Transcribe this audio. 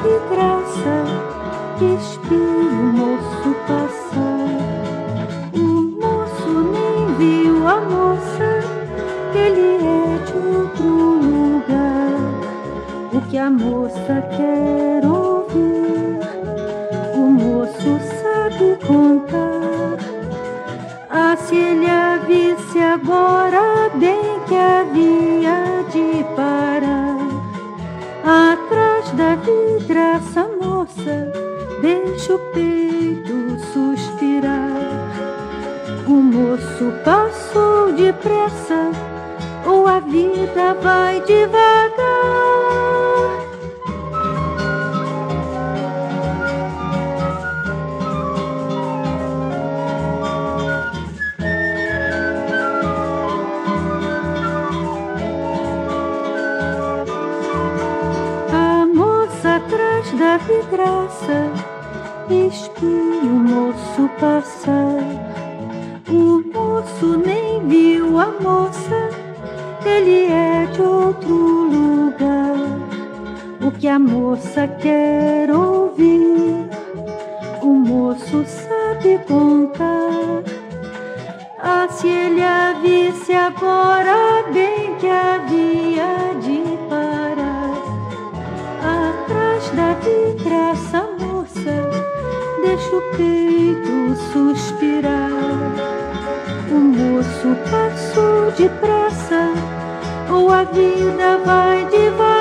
vidraça, espia o moço passar. O moço nem viu a moça, que ele é de outro lugar. O que a moça quer ouvir, o moço sabe contar. Ah, se ele a visse agora, bem que havia de parar. Atrás da vidraça, moça, deixa o peito suspirar. O moço passou depressa, ou a vida vai devagar. Atrás da vidraça, espia o moço passar. O moço nem viu a moça, ele é de outro lugar. O que a moça quer ouvir, o moço sabe contar. Ah, se ele a visse agora, bem que havia de parar. Atrás da vidraça, moça, deixa o peito suspirar. O moço passou depressa, ou a vida vai devagar.